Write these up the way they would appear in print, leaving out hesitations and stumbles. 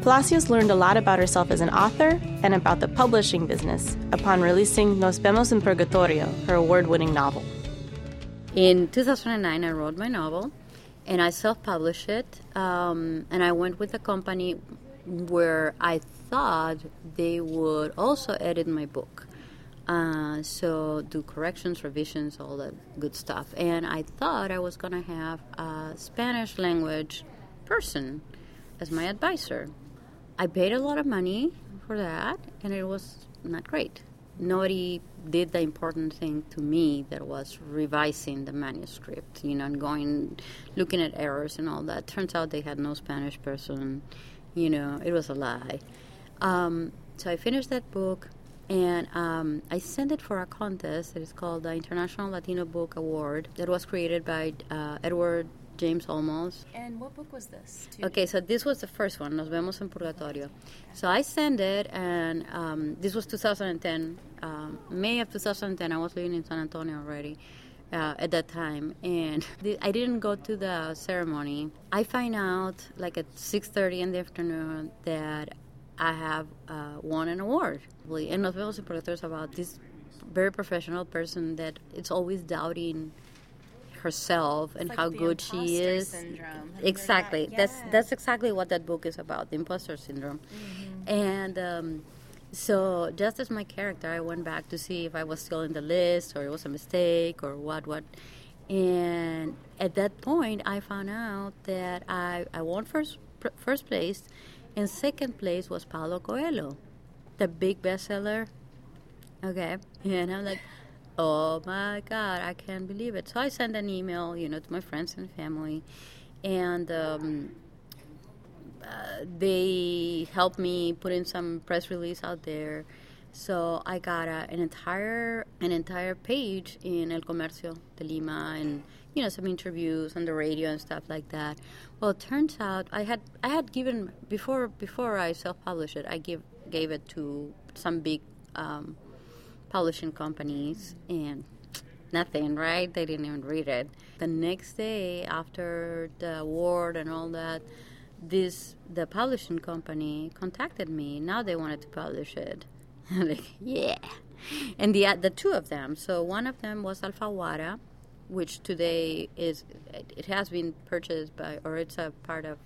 Palacios learned a lot about herself as an author and about the publishing business upon releasing Nos Vemos en Purgatorio, her award-winning novel. In 2009, I wrote my novel, and I self-published it, and I went with a company where I thought they would also edit my book. So do corrections, revisions, all that good stuff. And I thought I was going to have a Spanish language person as my advisor. I paid a lot of money for that, and it was not great. Nobody did the important thing to me that was revising the manuscript, and looking at errors and all that. Turns out they had no Spanish person. It was a lie. So I finished that book, and I sent it for a contest that is called the International Latino Book Award that was created by Edward James Olmos. And what book was this? Okay, so this was the first one, Nos Vemos en Purgatorio. So I sent it, and this was 2010, May of 2010. I was living in San Antonio already at that time, and I didn't go to the ceremony. I find out, like at 6:30 in the afternoon, that I have won an award. And Nos Vemos en Purgatorio is about this very professional person that is always doubting herself and how good she is. Syndrome. Exactly. That's exactly what that book is about, the imposter syndrome. Mm-hmm. And so just as my character, I went back to see if I was still in the list or it was a mistake or what. And at that point, I found out that I won first place, and second place was Paulo Coelho, the big bestseller. Okay. And I'm like, oh my God, I can't believe it. So I sent an email, to my friends and family, and they helped me put in some press release out there. So I got an entire page in El Comercio de Lima, and some interviews on the radio and stuff like that. Well, it turns out I had given before I self-published it. I gave it to some big publishing companies, and nothing, right? They didn't even read it. The next day after the award and all that, the publishing company contacted me. Now they wanted to publish it. I'm like, yeah. And the two of them. So one of them was Alfaguara, which today it has been purchased by, or it's a part of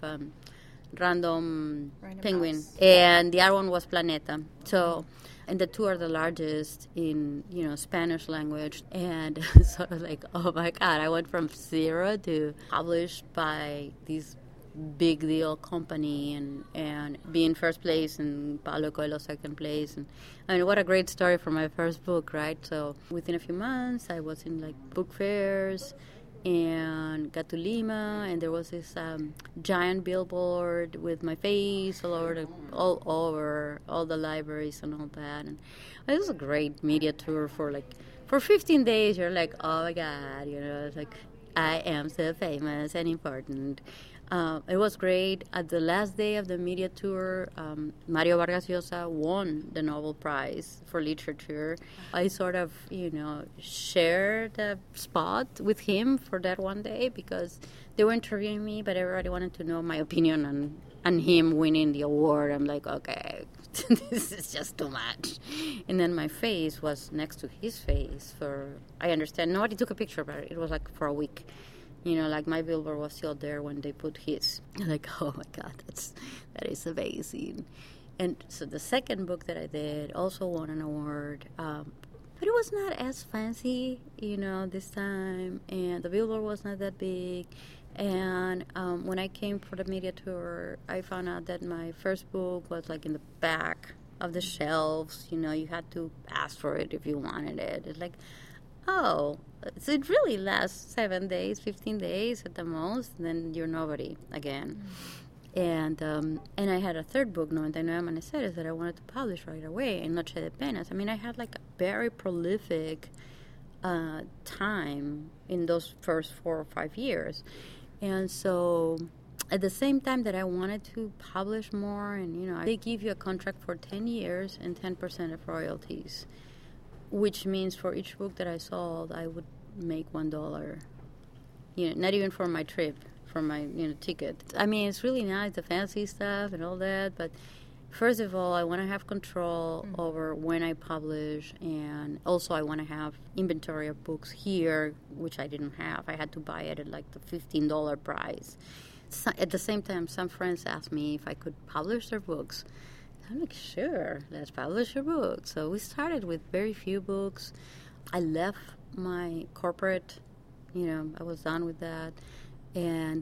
Random Penguin. House. And the other one was Planeta. So, and the two are the largest in, Spanish language. And sort of like, oh my God, I went from zero to published by these big deal company and being first place and Paulo Coelho second place. And I mean, what a great story for my first book, right? So within a few months, I was in like book fairs and got to Lima, and there was this giant billboard with my face all over all the libraries and all that. And it was a great media tour for 15 days. You're like, oh my God, it's like, I am so famous and important. It was great. At the last day of the media tour, Mario Vargas Llosa won the Nobel Prize for Literature. I sort of, shared a spot with him for that one day because they were interviewing me, but everybody wanted to know my opinion on him winning the award. I'm like, okay, this is just too much. And then my face was next to his face I understand, nobody took a picture, but it was like for a week. Like my billboard was still there when they put his. I'm like, oh my God, that is amazing. And so the second book that I did also won an award, but it was not as fancy, this time. And the billboard was not that big. And when I came for the media tour, I found out that my first book was like in the back of the shelves. You had to ask for it if you wanted it. It's like, oh, so it really lasts 7 days, 15 days at the most, then you're nobody again. Mm-hmm. And I had a third book, 99 Amaneceres, that I wanted to publish right away, in Noche de Penas. I mean, I had like a very prolific time in those first 4 or 5 years. And so at the same time that I wanted to publish more, and, they give you a contract for 10 years and 10% of royalties, which means for each book that I sold, I would make $1. Not even for my trip. my ticket. I mean, it's really nice, the fancy stuff and all that, but first of all, I want to have control over when I publish, and also I want to have inventory of books here, which I didn't have. I had to buy it at like the $15 price. So at the same time, some friends asked me if I could publish their books. I'm like, sure, let's publish your book. So we started with very few books. I left my corporate, I was done with that. And,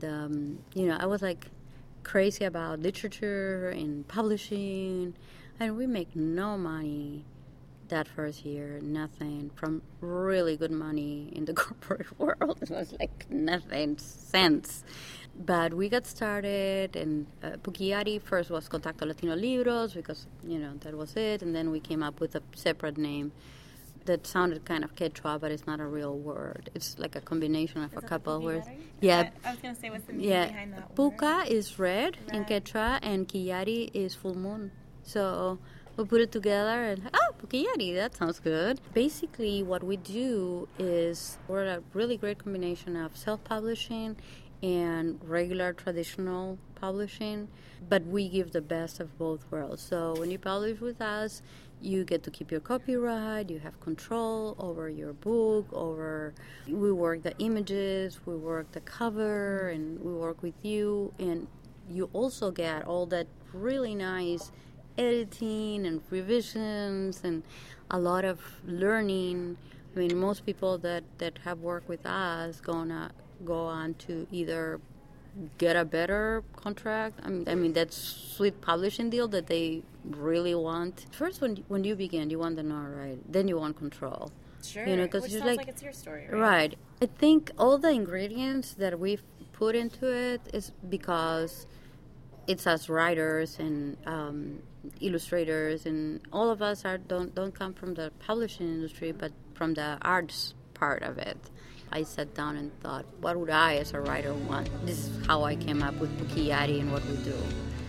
I was like crazy about literature and publishing. And we make no money that first year, nothing, from really good money in the corporate world. It was like nothing, cents. But we got started, and Puquillari first was Contacto Latino Libros, because, that was it. And then we came up with a separate name that sounded kind of Quechua, but it's not a real word. It's like a combination of a couple words. Yeah. I was going to say, what's the meaning behind that word? Puca is red in Quechua, and Quillari is full moon. So we put it together, and Puquillari, that sounds good. Basically, what we do is we're a really great combination of self-publishing and regular traditional publishing, but we give the best of both worlds. So when you publish with us, you get to keep your copyright, you have control over your book, we work the images, we work the cover, and we work with you, and you also get all that really nice editing and revisions and a lot of learning. I mean, most people that have worked with us gonna go on to either get a better contract. I mean that's sweet publishing deal that they really want. First, when you begin, you want the notoriety, then you want control. Sure, because which you're sounds like it's your story, right? Right. I think all the ingredients that we've put into it is because it's us writers and illustrators, and all of us don't come from the publishing industry, but from the arts part of it. I sat down and thought, what would I as a writer want? This is how I came up with Puquillari and what we do.